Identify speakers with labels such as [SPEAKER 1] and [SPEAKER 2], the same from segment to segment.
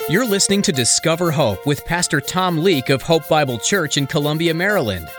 [SPEAKER 1] You're listening to Discover Hope with Pastor Tom Leake of Hope Bible Church in Columbia, Maryland.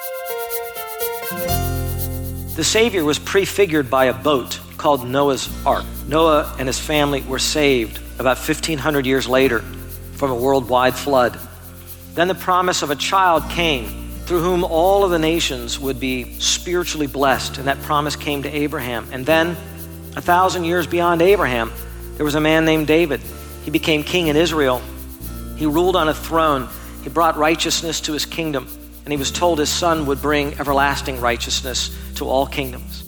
[SPEAKER 2] The Savior was prefigured by a boat called Noah's Ark. Noah and his family were saved about 1,500 years later from a worldwide flood. Then the promise of a child came through whom all of the nations would be spiritually blessed, and that promise came to Abraham. And then 1,000 years beyond Abraham, there was a man named David. He became king in Israel. He ruled on a throne. He brought righteousness to his kingdom, and he was told his son would bring everlasting righteousness to all kingdoms.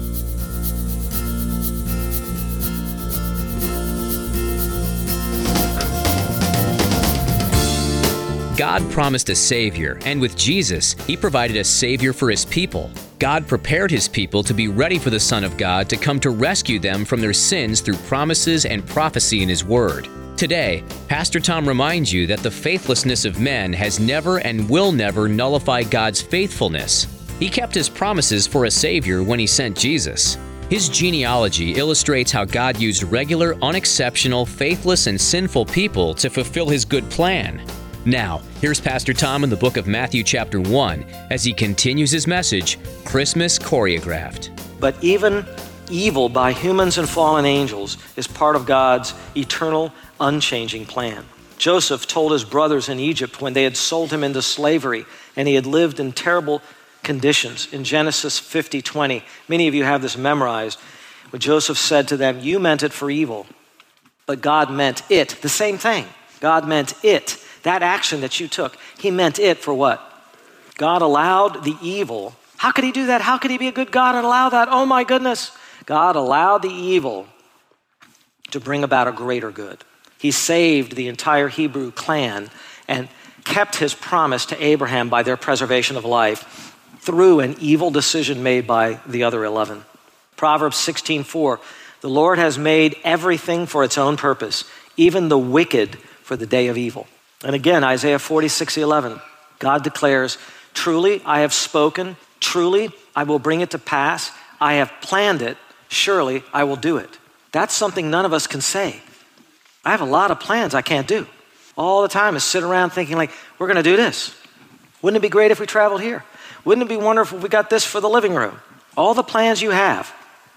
[SPEAKER 1] God promised a Savior, and with Jesus, He provided a Savior for His people. God prepared His people to be ready for the Son of God to come to rescue them from their sins through promises and prophecy in His Word. Today, Pastor Tom reminds you that the faithlessness of men has never and will never nullify God's faithfulness. He kept His promises for a Savior when He sent Jesus. His genealogy illustrates how God used regular, unexceptional, faithless, and sinful people to fulfill His good plan. Now, here's Pastor Tom in the book of Matthew chapter 1 as he continues his message, Christmas Choreographed.
[SPEAKER 2] But even evil by humans and fallen angels is part of God's eternal, unchanging plan. Joseph told his brothers in Egypt when they had sold him into slavery and he had lived in terrible conditions in Genesis 50:20. Many of you have this memorized. When Joseph said to them, "You meant it for evil, but God meant it." The same thing. God meant it. That action that you took, He meant it for what? God allowed the evil. How could He do that? How could He be a good God and allow that? Oh my goodness. God allowed the evil to bring about a greater good. He saved the entire Hebrew clan and kept His promise to Abraham by their preservation of life through an evil decision made by the other 11. Proverbs 16:4, the Lord has made everything for its own purpose, even the wicked for the day of evil. And again, Isaiah 46:11, God declares, truly I have spoken, truly I will bring it to pass, I have planned it, surely I will do it. That's something none of us can say. I have a lot of plans I can't do. All the time I sit around thinking like, we're gonna do this. Wouldn't it be great if we traveled here? Wouldn't it be wonderful if we got this for the living room? All the plans you have,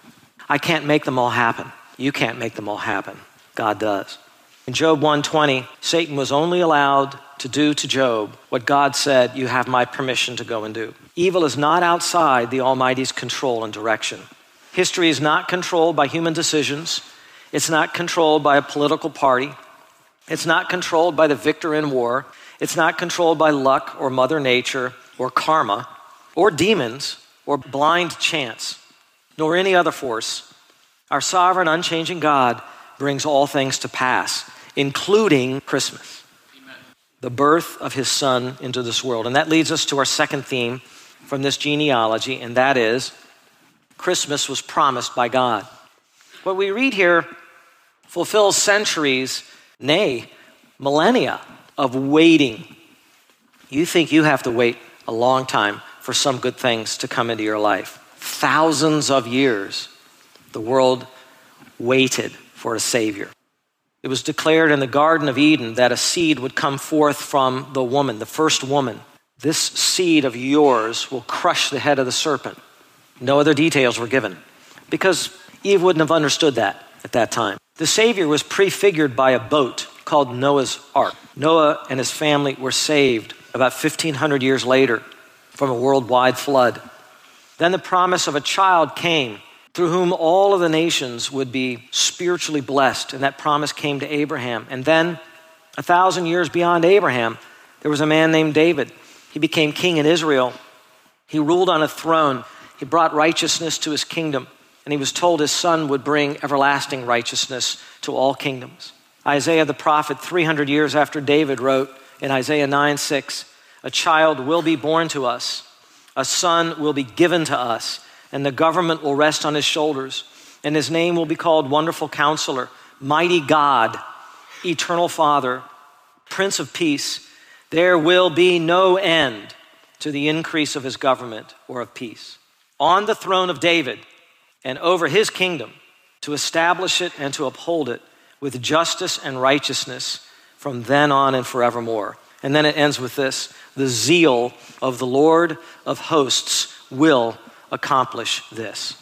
[SPEAKER 2] I can't make them all happen. You can't make them all happen. God does. In Job 1:20, Satan was only allowed to do to Job what God said, you have my permission to go and do. Evil is not outside the Almighty's control and direction. History is not controlled by human decisions. It's not controlled by a political party. It's not controlled by the victor in war. It's not controlled by luck or Mother Nature or karma or demons or blind chance, nor any other force. Our sovereign, unchanging God brings all things to pass, including Christmas, Amen. The birth of His Son into this world. And that leads us to our second theme from this genealogy, and that is Christmas was promised by God. What we read here fulfills centuries, nay, millennia of waiting. You think you have to wait a long time for some good things to come into your life. Thousands of years, the world waited for a Savior. It was declared in the Garden of Eden that a seed would come forth from the woman, the first woman. This seed of yours will crush the head of the serpent. No other details were given because Eve wouldn't have understood that at that time. The Savior was prefigured by a boat called Noah's Ark. Noah and his family were saved about 1,500 years later from a worldwide flood. Then the promise of a child came through whom all of the nations would be spiritually blessed. And that promise came to Abraham. And then 1,000 years beyond Abraham, there was a man named David. He became king in Israel. He ruled on a throne. He brought righteousness to his kingdom. And he was told his son would bring everlasting righteousness to all kingdoms. Isaiah the prophet, 300 years after David, wrote in Isaiah 9:6, a child will be born to us. A son will be given to us. And the government will rest on his shoulders. And his name will be called Wonderful Counselor, Mighty God, Eternal Father, Prince of Peace. There will be no end to the increase of his government or of peace. On the throne of David and over his kingdom, to establish it and to uphold it with justice and righteousness from then on and forevermore. And then it ends with this: the zeal of the Lord of hosts will accomplish this.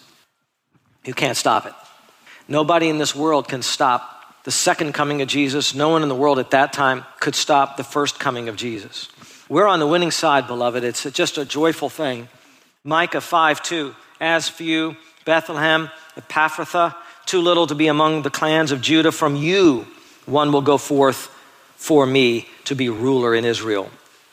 [SPEAKER 2] You can't stop it. Nobody in this world can stop the second coming of Jesus. No one in the world at that time could stop the first coming of Jesus. We're on the winning side, beloved. It's just a joyful thing. Micah 5:2, as for you, Bethlehem, Ephrathah, too little to be among the clans of Judah, from you one will go forth for me to be ruler in Israel.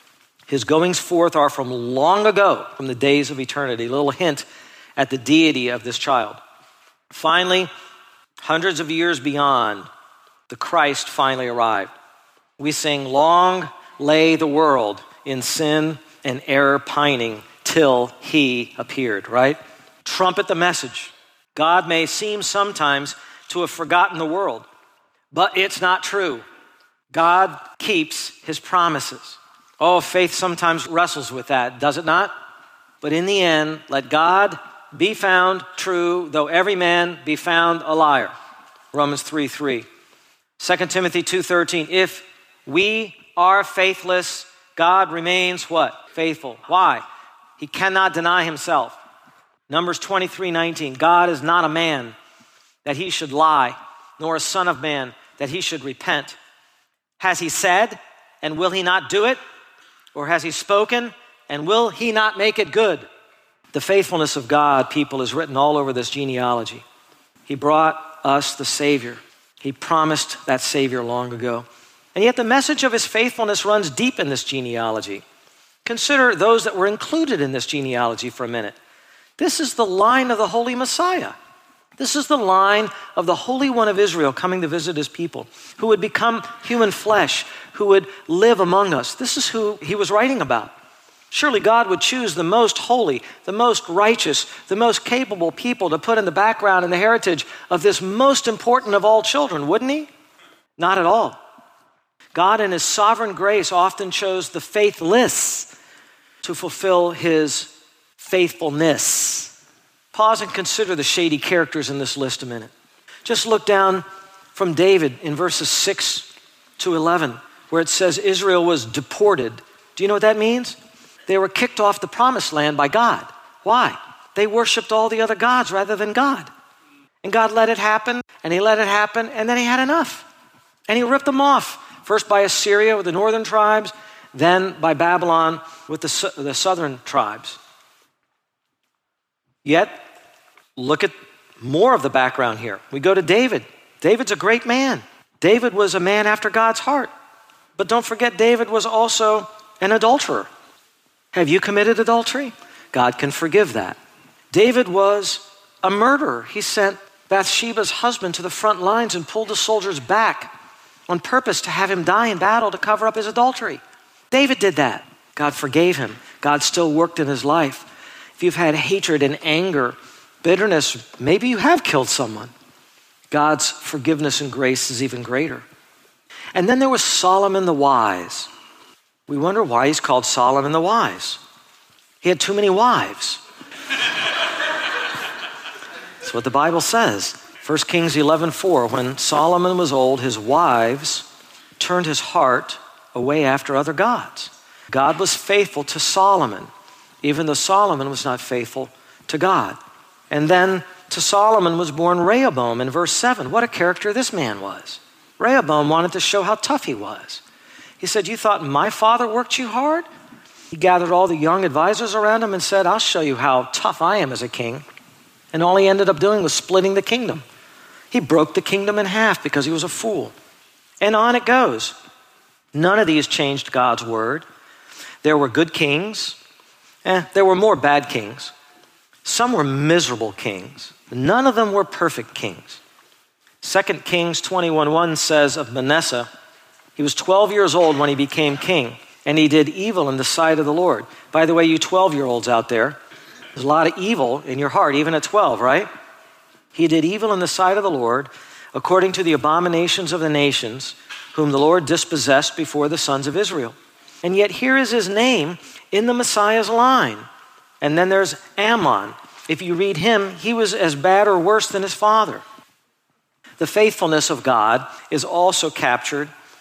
[SPEAKER 2] His goings forth are from long ago, from the days of eternity. A little hint at the deity of this child. Finally, hundreds of years beyond, the Christ finally arrived. We sing, long lay the world in sin and error pining till he appeared, right? Trumpet the message. God may seem sometimes to have forgotten the world, but it's not true. God keeps his promises. Oh, faith sometimes wrestles with that, does it not? But in the end, let God be found true, though every man be found a liar. Romans 3:3. 2 Timothy 2:13. If we are faithless, God remains what? Faithful. Why? He cannot deny himself. Numbers 23:19. God is not a man that he should lie, nor a son of man that he should repent. Has he said, and will he not do it? Or has he spoken, and will he not make it good? The faithfulness of God, people, is written all over this genealogy. He brought us the Savior. He promised that Savior long ago. And yet the message of his faithfulness runs deep in this genealogy. Consider those that were included in this genealogy for a minute. This is the line of the Holy Messiah. This is the line of the Holy One of Israel coming to visit his people, who would become human flesh, who would live among us. This is who he was writing about. Surely God would choose the most holy, the most righteous, the most capable people to put in the background and the heritage of this most important of all children, wouldn't he? Not at all. God in his sovereign grace often chose the faithless to fulfill his faithfulness. Pause and consider the shady characters in this list a minute. Just look down from David in verses 6 to 11, where it says Israel was deported. Do you know what that means? They were kicked off the promised land by God. Why? They worshiped all the other gods rather than God. And God let it happen, and he let it happen, and then he had enough. And he ripped them off, first by Assyria with the northern tribes, then by Babylon with the southern tribes. Yet, look at more of the background here. We go to David. David's a great man. David was a man after God's heart. But don't forget, David was also an adulterer. Have you committed adultery? God can forgive that. David was a murderer. He sent Bathsheba's husband to the front lines and pulled the soldiers back on purpose to have him die in battle to cover up his adultery. David did that. God forgave him. God still worked in his life. If you've had hatred and anger, bitterness, maybe you have killed someone. God's forgiveness and grace is even greater. And then there was Solomon the wise. We wonder why he's called Solomon the wise. He had too many wives. That's what the Bible says. 1 Kings 11:4, when Solomon was old, his wives turned his heart away after other gods. God was faithful to Solomon, even though Solomon was not faithful to God. And then to Solomon was born Rehoboam in verse 7. What a character this man was. Rehoboam wanted to show how tough he was. He said, you thought my father worked you hard? He gathered all the young advisors around him and said, I'll show you how tough I am as a king. And all he ended up doing was splitting the kingdom. He broke the kingdom in half because he was a fool. And on it goes. None of these changed God's word. There were good kings. There were more bad kings. Some were miserable kings. None of them were perfect kings. 2 Kings 21:1 says of Manasseh, he was 12 years old when he became king, and he did evil in the sight of the Lord. By the way, you 12-year-olds out there, there's a lot of evil in your heart, even at 12, right? He did evil in the sight of the Lord, according to the abominations of the nations, whom the Lord dispossessed before the sons of Israel. And yet here is his name in the Messiah's line. And then there's Ammon. If you read him, he was as bad or worse than his father. The faithfulness of God is also captured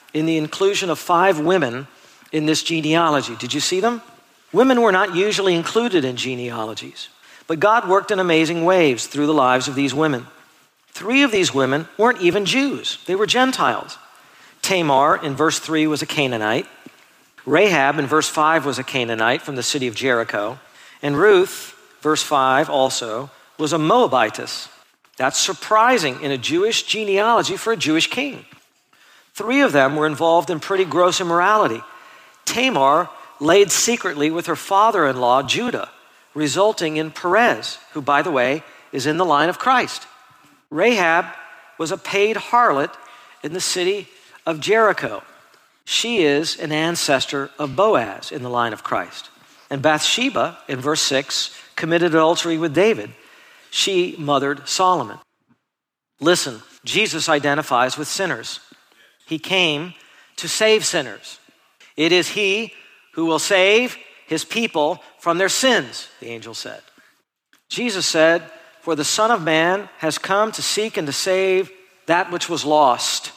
[SPEAKER 2] in the inclusion of 5 women in this genealogy. Did you see them? Women were not usually included in genealogies, but God worked in amazing ways through the lives of these women. 3 of these women weren't even Jews. They were Gentiles. Tamar, in verse 3, was a Canaanite. Rahab, in verse 5, was a Canaanite from the city of Jericho. And Ruth, verse 5, also, was a Moabitess. That's surprising in a Jewish genealogy for a Jewish king. 3 of them were involved in pretty gross immorality. Tamar laid secretly with her father-in-law, Judah, resulting in Perez, who, by the way, is in the line of Christ. Rahab was a paid harlot in the city of Jericho. She is an ancestor of Boaz in the line of Christ. And Bathsheba, in verse 6, committed adultery with David. She mothered Solomon. Listen, Jesus identifies with sinners. He came to save sinners. It is he who will save his people from their sins, the angel said. Jesus said, "For the Son of Man has come to seek and to save that which was lost."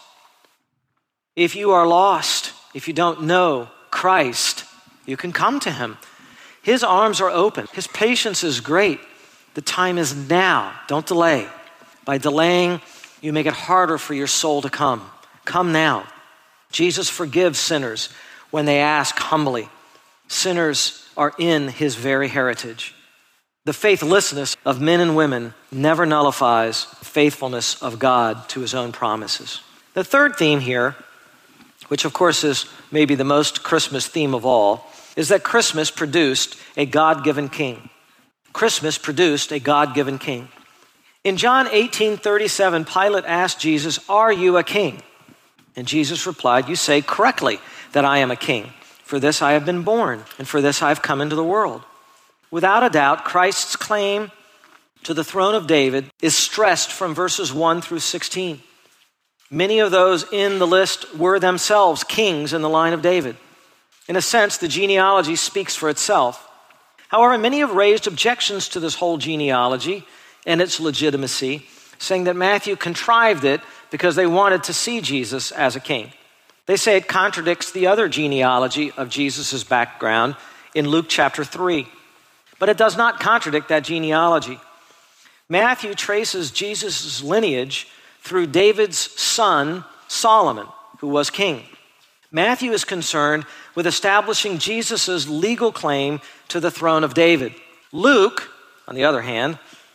[SPEAKER 2] If you are lost, if you don't know Christ, you can come to him. His arms are open. His patience is great. The time is now. Don't delay. By delaying, you make it harder for your soul to come. Come now. Jesus forgives sinners when they ask humbly. Sinners are in his very heritage. The faithlessness of men and women never nullifies the faithfulness of God to his own promises. The third theme here, which of course is maybe the most Christmas theme of all, is that Christmas produced a God-given king. Christmas produced a God-given king. In John 18:37, Pilate asked Jesus, "Are you a king?" And Jesus replied, "You say correctly that I am a king. For this I have been born, and for this I have come into the world." Without a doubt, Christ's claim to the throne of David is stressed from verses 1 through 16. Many of those in the list were themselves kings in the line of David. In a sense, the genealogy speaks for itself. However, many have raised objections to this whole genealogy and its legitimacy, saying that Matthew contrived it because they wanted to see Jesus as a king. They say it contradicts the other genealogy of Jesus' background in Luke chapter 3. But it does not contradict that genealogy. Matthew traces Jesus' lineage through David's son, Solomon, who was king. Matthew is concerned with establishing Jesus' legal claim to the throne of David. Luke, on the other hand,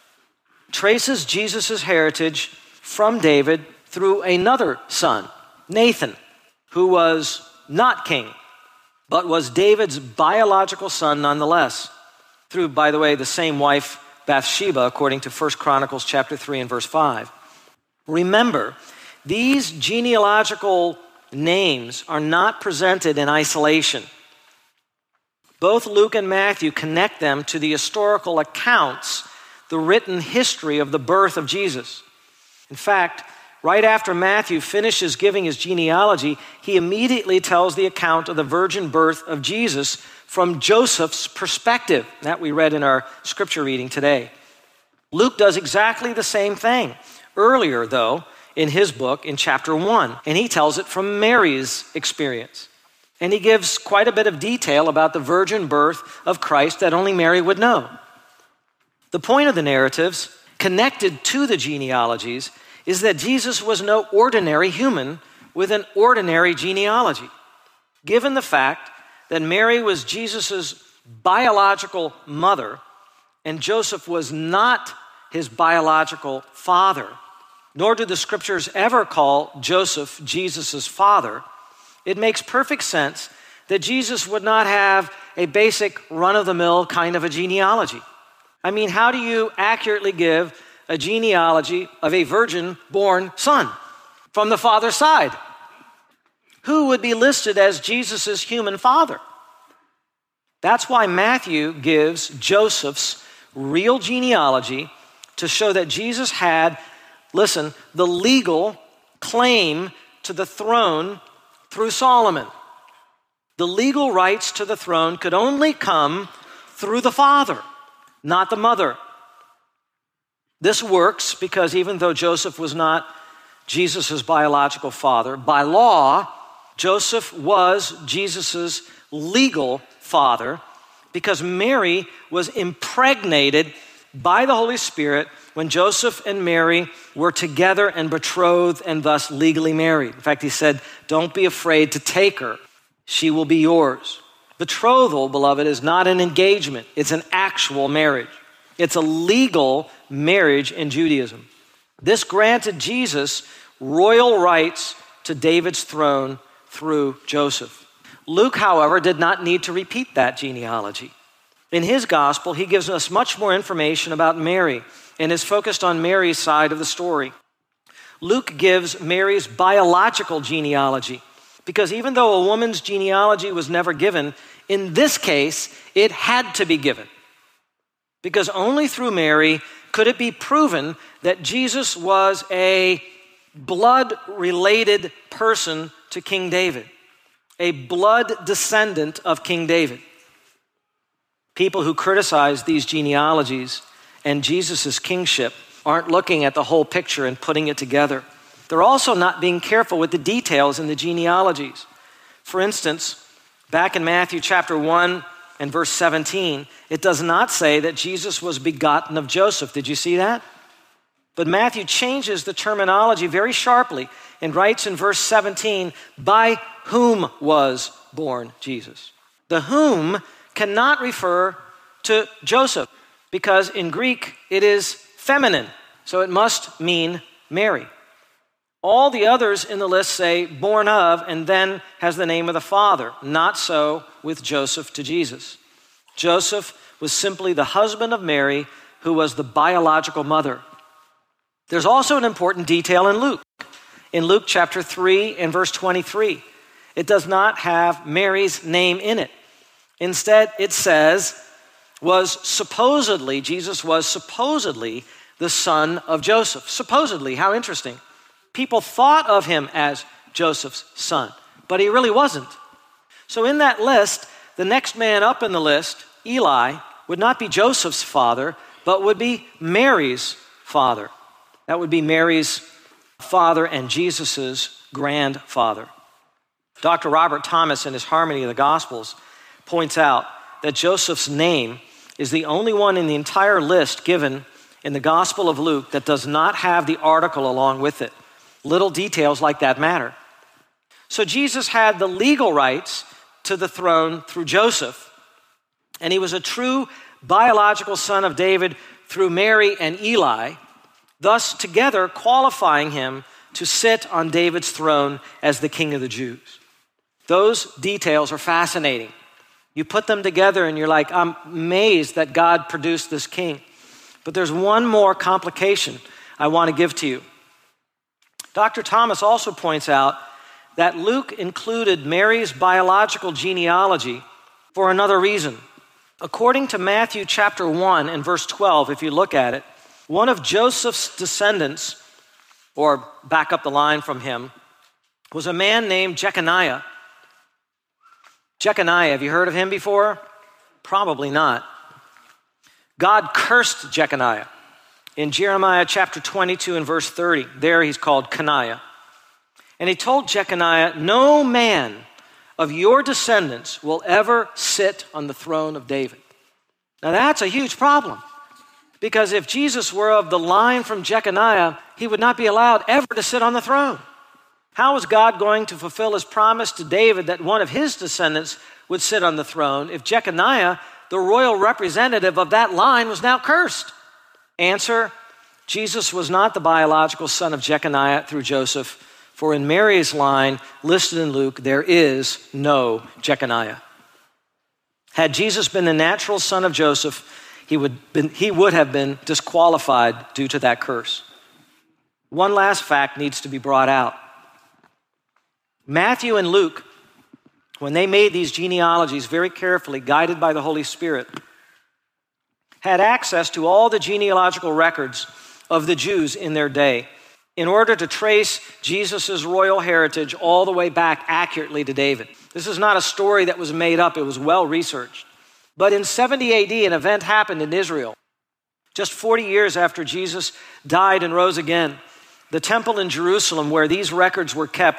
[SPEAKER 2] traces Jesus' heritage from David through another son, Nathan, who was not king, but was David's biological son nonetheless, through, by the way, the same wife, Bathsheba, according to 1 Chronicles chapter 3 and verse 5. Remember, these genealogical names are not presented in isolation. Both Luke and Matthew connect them to the historical accounts, the written history of the birth of Jesus. In fact, right after Matthew finishes giving his genealogy, he immediately tells the account of the virgin birth of Jesus from Joseph's perspective, that we read in our scripture reading today. Luke does exactly the same thing. Earlier, though, in his book, in chapter 1, and he tells it from Mary's experience. And he gives quite a bit of detail about the virgin birth of Christ that only Mary would know. The point of the narratives connected to the genealogies is that Jesus was no ordinary human with an ordinary genealogy. Given the fact that Mary was Jesus' biological mother and Joseph was not his biological father, nor do the scriptures ever call Joseph Jesus' father, it makes perfect sense that Jesus would not have a basic run-of-the-mill kind of a genealogy. I mean, how do you accurately give a genealogy of a virgin-born son from the father's side? Who would be listed as Jesus' human father? That's why Matthew gives Joseph's real genealogy to show that Jesus had, listen, the legal claim to the throne through Solomon. The legal rights to the throne could only come through the father, not the mother. This works because even though Joseph was not Jesus' biological father, by law, Joseph was Jesus' legal father because Mary was impregnated by the Holy Spirit when Joseph and Mary were together and betrothed and thus legally married. In fact, he said, don't be afraid to take her. She will be yours. Betrothal, beloved, is not an engagement. It's an actual marriage. It's a legal marriage in Judaism. This granted Jesus royal rights to David's throne through Joseph. Luke, however, did not need to repeat that genealogy. In his gospel, he gives us much more information about Mary and is focused on Mary's side of the story. Luke gives Mary's biological genealogy because even though a woman's genealogy was never given, in this case, it had to be given. Because only through Mary could it be proven that Jesus was a blood-related person to King David, a blood descendant of King David. People who criticize these genealogies and Jesus' kingship aren't looking at the whole picture and putting it together. They're also not being careful with the details in the genealogies. For instance, back in Matthew chapter 1 and verse 17, it does not say that Jesus was begotten of Joseph. Did you see that? But Matthew changes the terminology very sharply and writes in verse 17, by whom was born Jesus. The whom cannot refer to Joseph because in Greek it is feminine, so it must mean Mary. All the others in the list say born of and then has the name of the father. Not so with Joseph to Jesus. Joseph was simply the husband of Mary, who was the biological mother. There's also an important detail in Luke. In Luke chapter 3 and verse 23, it does not have Mary's name in it. Instead, it says, Jesus was supposedly the son of Joseph. Supposedly, how interesting. People thought of him as Joseph's son, but he really wasn't. So in that list, the next man up in the list, Eli, would not be Joseph's father, but would be Mary's father. That would be Mary's father and Jesus's grandfather. Dr. Robert Thomas, in his Harmony of the Gospels, points out that Joseph's name is the only one in the entire list given in the Gospel of Luke that does not have the article along with it. Little details like that matter. So Jesus had the legal rights to the throne through Joseph, and he was a true biological son of David through Mary and Eli, thus together qualifying him to sit on David's throne as the King of the Jews. Those details are fascinating. You put them together and you're like, I'm amazed that God produced this king. But there's one more complication I want to give to you. Dr. Thomas also points out that Luke included Mary's biological genealogy for another reason. According to Matthew chapter 1 and verse 12, if you look at it, one of Joseph's descendants, or back up the line from him, was a man named Jeconiah. Jeconiah, have you heard of him before? Probably not. God cursed Jeconiah. In Jeremiah chapter 22 and verse 30, there he's called Coniah. And he told Jeconiah, no man of your descendants will ever sit on the throne of David. Now that's a huge problem. Because if Jesus were of the line from Jeconiah, he would not be allowed ever to sit on the throne. How was God going to fulfill his promise to David that one of his descendants would sit on the throne if Jeconiah, the royal representative of that line, was now cursed? Answer, Jesus was not the biological son of Jeconiah through Joseph, for in Mary's line listed in Luke, there is no Jeconiah. Had Jesus been the natural son of Joseph, he would have been disqualified due to that curse. One last fact needs to be brought out. Matthew and Luke, when they made these genealogies very carefully, guided by the Holy Spirit, had access to all the genealogical records of the Jews in their day in order to trace Jesus' royal heritage all the way back accurately to David. This is not a story that was made up. It was well researched. But in 70 AD, an event happened in Israel. Just 40 years after Jesus died and rose again, the temple in Jerusalem where these records were kept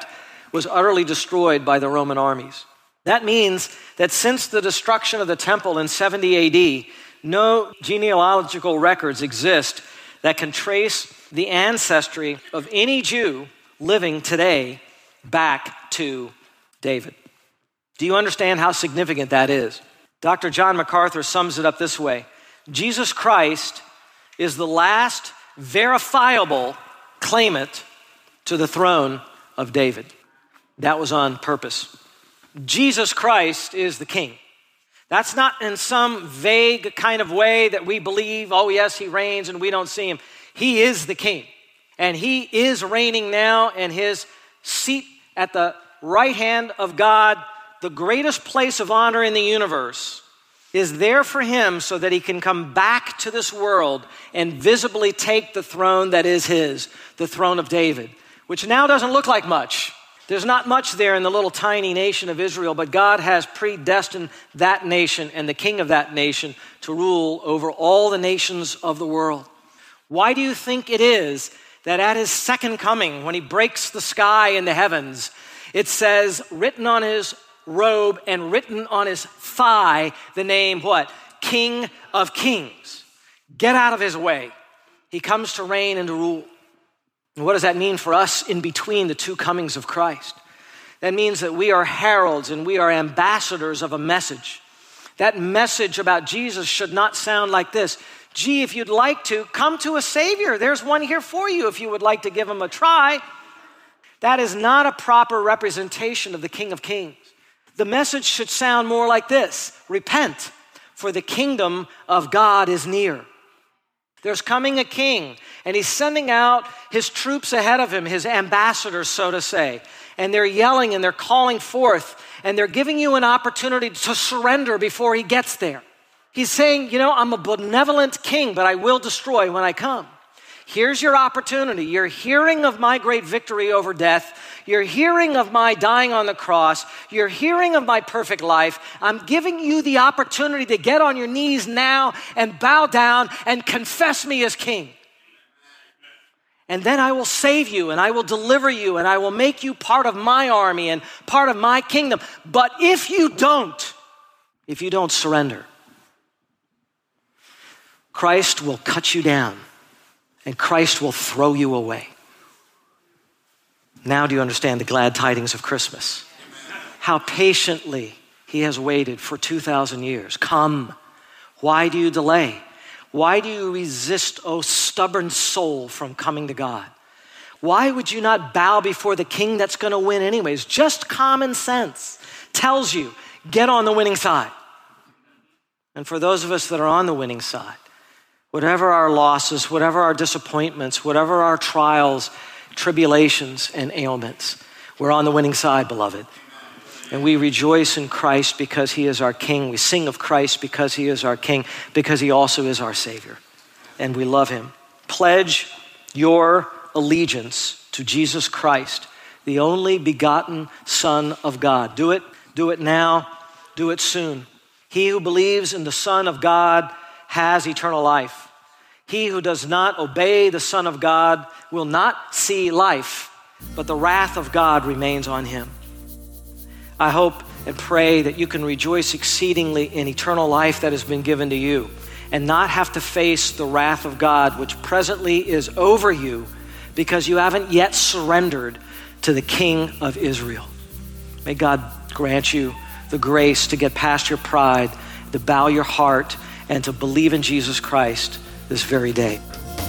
[SPEAKER 2] was utterly destroyed by the Roman armies. That means that since the destruction of the temple in 70 AD, no genealogical records exist that can trace the ancestry of any Jew living today back to David. Do you understand how significant that is? Dr. John MacArthur sums it up this way: Jesus Christ is the last verifiable claimant to the throne of David. That was on purpose. Jesus Christ is the king. That's not in some vague kind of way that we believe, oh yes, he reigns and we don't see him. He is the king. And he is reigning now, and his seat at the right hand of God, the greatest place of honor in the universe, is there for him so that he can come back to this world and visibly take the throne that is his, the throne of David, which now doesn't look like much. There's not much there in the little tiny nation of Israel, but God has predestined that nation and the king of that nation to rule over all the nations of the world. Why do you think it is that at his second coming, when he breaks the sky and the heavens, it says, written on his robe and written on his thigh, the name what? King of Kings. Get out of his way. He comes to reign and to rule. And what does that mean for us in between the two comings of Christ? That means that we are heralds and we are ambassadors of a message. That message about Jesus should not sound like this: gee, if you'd like to, come to a Savior. There's one here for you if you would like to give him a try. That is not a proper representation of the King of Kings. The message should sound more like this: repent, for the kingdom of God is near. There's coming a king, and he's sending out his troops ahead of him, his ambassadors, so to say. And they're yelling and they're calling forth, and they're giving you an opportunity to surrender before he gets there. He's saying, I'm a benevolent king, but I will destroy when I come. Here's your opportunity. You're hearing of my great victory over death. You're hearing of my dying on the cross. You're hearing of my perfect life. I'm giving you the opportunity to get on your knees now and bow down and confess me as king. And then I will save you, and I will deliver you, and I will make you part of my army and part of my kingdom. But if you don't surrender, Christ will cut you down. And Christ will throw you away. Now do you understand the glad tidings of Christmas? How patiently he has waited for 2,000 years. Come. Why do you delay? Why do you resist, O stubborn soul, from coming to God? Why would you not bow before the king that's going to win anyways? Just common sense tells you, get on the winning side. And for those of us that are on the winning side, whatever our losses, whatever our disappointments, whatever our trials, tribulations, and ailments, we're on the winning side, beloved. And we rejoice in Christ because he is our King. We sing of Christ because he is our King, because he also is our Savior. And we love him. Pledge your allegiance to Jesus Christ, the only begotten Son of God. Do it now, do it soon. He who believes in the Son of God has eternal life. He who does not obey the Son of God will not see life, but the wrath of God remains on him. I hope and pray that you can rejoice exceedingly in eternal life that has been given to you, and not have to face the wrath of God, which presently is over you because you haven't yet surrendered to the King of Israel. May God grant you the grace to get past your pride, to bow your heart, and to believe in Jesus Christ this very day.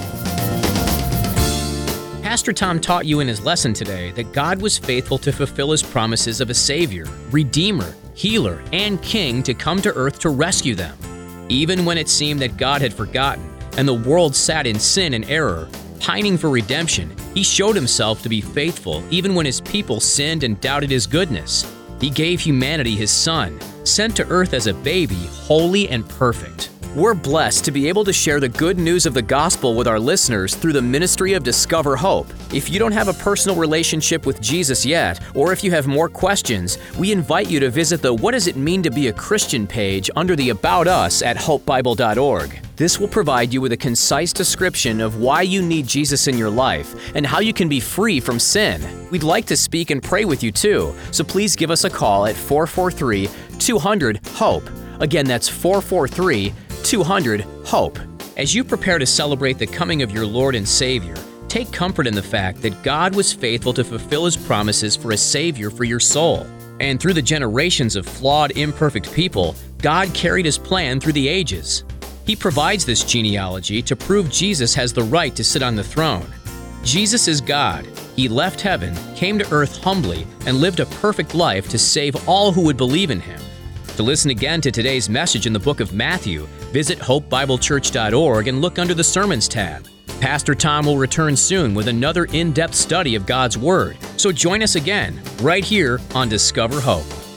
[SPEAKER 1] Pastor Tom taught you in his lesson today that God was faithful to fulfill his promises of a Savior, Redeemer, Healer, and King to come to earth to rescue them. Even when it seemed that God had forgotten and the world sat in sin and error, pining for redemption, he showed himself to be faithful even when his people sinned and doubted his goodness. He gave humanity his Son, sent to earth as a baby, holy and perfect. We're blessed to be able to share the good news of the gospel with our listeners through the ministry of Discover Hope. If you don't have a personal relationship with Jesus yet, or if you have more questions, we invite you to visit the What Does It Mean to Be a Christian page under the About Us at hopebible.org. This will provide you with a concise description of why you need Jesus in your life and how you can be free from sin. We'd like to speak and pray with you too, so please give us a call at 443-200-HOPE. Again, that's 443-200-HOPE. As you prepare to celebrate the coming of your Lord and Savior, take comfort in the fact that God was faithful to fulfill His promises for a Savior for your soul. And through the generations of flawed, imperfect people, God carried His plan through the ages. He provides this genealogy to prove Jesus has the right to sit on the throne. Jesus is God. He left heaven, came to earth humbly, and lived a perfect life to save all who would believe in Him. To listen again to today's message in the book of Matthew, visit hopebiblechurch.org and look under the Sermons tab. Pastor Tom will return soon with another in-depth study of God's Word, so join us again, right here on Discover Hope.